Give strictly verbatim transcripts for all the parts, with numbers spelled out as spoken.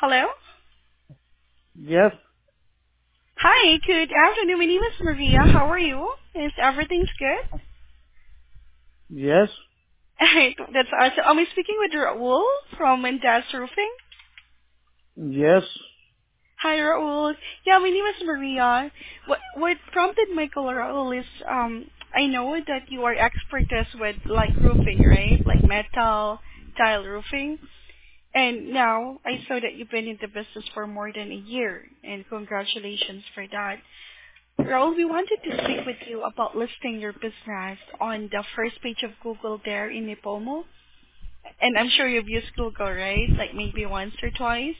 Hello? Yes, Hi, good afternoon. My name is Maria. How are you? Is everything's good? yes, Alright, that's awesome. Am I speaking with Raul from Mendas Roofing? yes. Hi, Raul. Yeah, my name is Maria. What what prompted my call, Raul, is um I know that you are expertise with like roofing, right? Like metal, tile roofing. And now I saw that you've been in the business for more than a year, and congratulations for that. Raul, we wanted to speak with you about listing your business on the first page of Google there in Nipomo. And I'm sure you've used Google, right? Like maybe once or twice.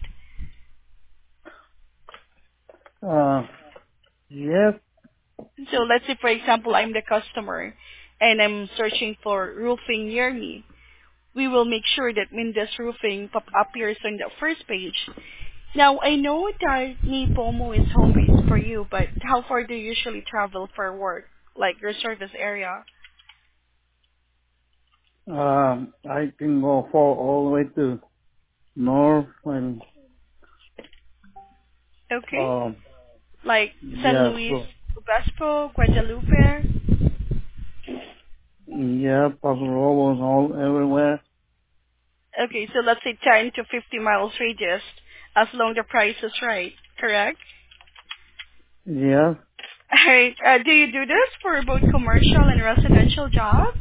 Uh, yes. So let's say, for example, I'm the customer and I'm searching for roofing near me. We will make sure that Mindas Roofing pop appears on the first page. Now, I know that Nipomo is home base for you, but how far do you usually travel for work? Like your service area? Um, I can go for all the way to north and Okay. um, Like San yeah. Luis So Obispo, Guadalupe. yeah, Paso Robles all everywhere. Okay, so let's say ten to fifty miles radius, as long the price is right, correct? Yeah, Alright, uh, do you do this for both commercial and residential jobs?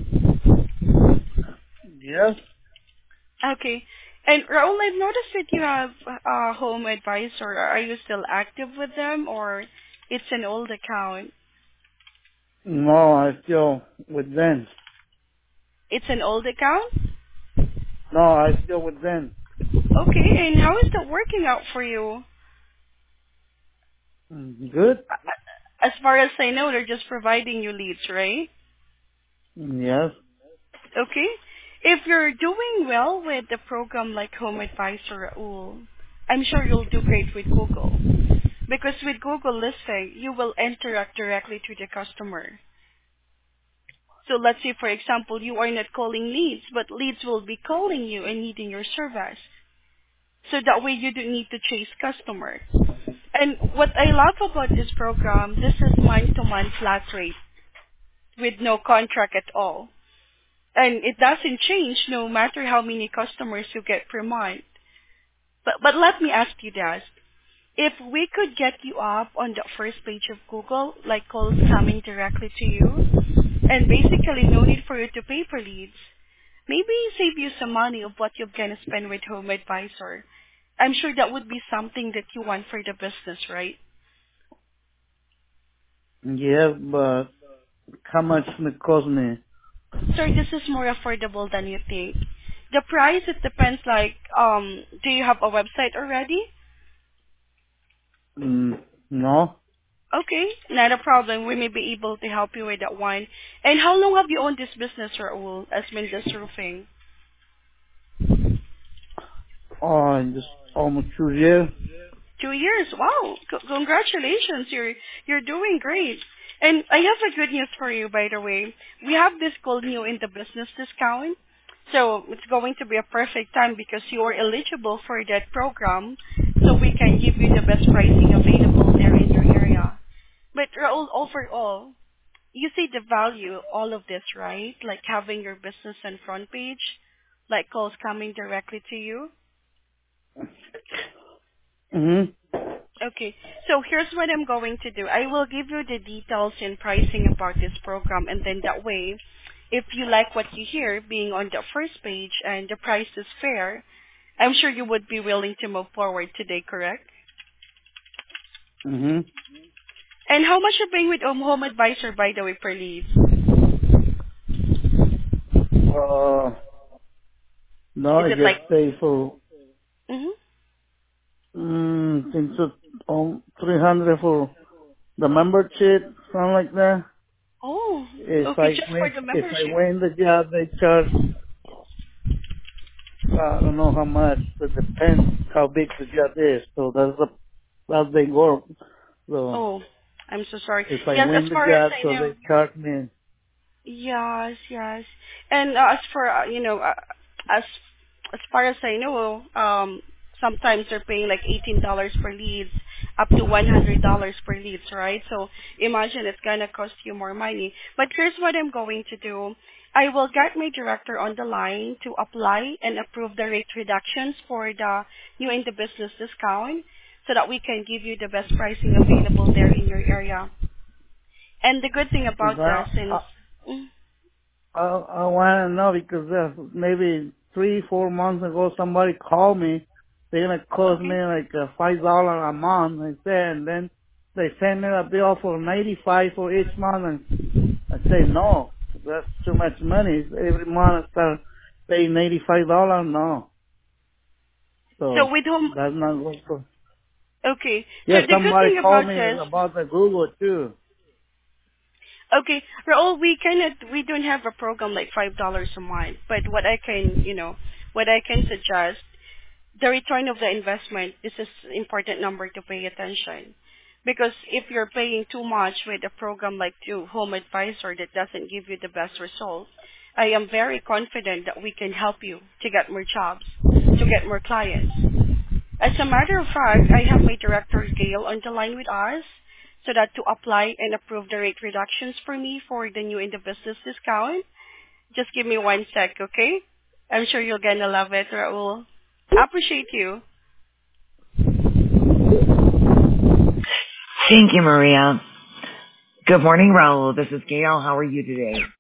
yes. Okay. And Raul, I've noticed that you have a home advisor. Are you still active with them, or it's an old account? No, I still with them. It's an old account? No, I still with them. Okay, and how is that working out for you? Mm, Good. As far as I know, they're just providing you leads, right? Yes. Okay. If you're doing well with the program like Home Advisor, Raul, I'm sure you'll do great with Google. Because with Google Listing, you will interact directly to the customer. So let's say, for example, you are not calling leads, but leads will be calling you and needing your service. So that way you don't need to chase customers. And what I love about this program, this is month-to-month flat rate with no contract at all. And it doesn't change no matter how many customers you get per month. But but let me ask you this. If we could get you up on the first page of Google, like calls coming directly to you, and basically no need for you to pay for leads, maybe save you some money of what you're gonna spend with Home Advisor. I'm sure that would be something that you want for the business, right? Yeah, but how much it cost me? Sir, this is more affordable than you think. The price, it depends like, um, do you have a website already? Mm, no. Okay, not a problem. We may be able to help you with that one. And how long have you owned this business, Raul, as Mendes Roofing? Oh, just almost two years. Two years. Wow. C- congratulations. You're you're doing great. And I have a good news for you, by the way. We have this called new in the business discount. So it's going to be a perfect time because you are eligible for that program. So we can give you the best pricing available there in your area. But Raul, overall, you see the value all of this, right? Like having your business on front page, like calls coming directly to you. Mm-hmm. Okay, so here's what I'm going to do. I will give you the details and pricing about this program, and then that way, if you like what you hear being on the first page and the price is fair, I'm sure you would be willing to move forward today, correct? Mm-hmm. And how much you're paying with Home Home Advisor, by the way, per lead? Uh, no, Is I it like, just pay for mm-hmm. Mm, think so. Um, three hundred for the membership, something like that. Oh, If okay, I just for win, the if I membership. win the job, they charge. I don't know how much. It depends how big the job is. So that's the how they work. So Oh, I'm so sorry. if I Yes, as win the far as job, I so know. they charge me. Yes, yes. And uh, as for uh, you know, uh, as as far as I know, um, Sometimes they're paying like eighteen dollars per leads, up to one hundred dollars per leads, right? So imagine it's gonna cost you more money. But here's what I'm going to do. I will get my director on the line to apply and approve the rate reductions for the new in the business discount so that we can give you the best pricing available there in your area. And the good thing about this, Well, since I, mm, I, I want to know because uh, maybe three, four months ago somebody called me. They're gonna cost me okay, like uh, five dollars a month, I said, and then they send me a bill for ninety five for each month, and I say no, that's too much money. Every month I start paying eighty five dollars. No, so so with whom? that's not good. For, Okay, so yeah, the good somebody thing called about me this. about the Google too. Okay, Raul, we cannot, we don't have a program like five dollars a month. But what I can, you know, what I can suggest, the return of the investment is an important number to pay attention. Because if you're paying too much with a program like to Home Advisor that doesn't give you the best results, I am very confident that we can help you to get more jobs, to get more clients. As a matter of fact, I have my director Gail on the line with us so that to apply and approve the rate reductions for me for the new in the business discount. Just give me one sec, okay? I'm sure you're gonna love it, Raul. Appreciate you. Thank you, Maria. Good morning, Raul. This is Gail. How are you today?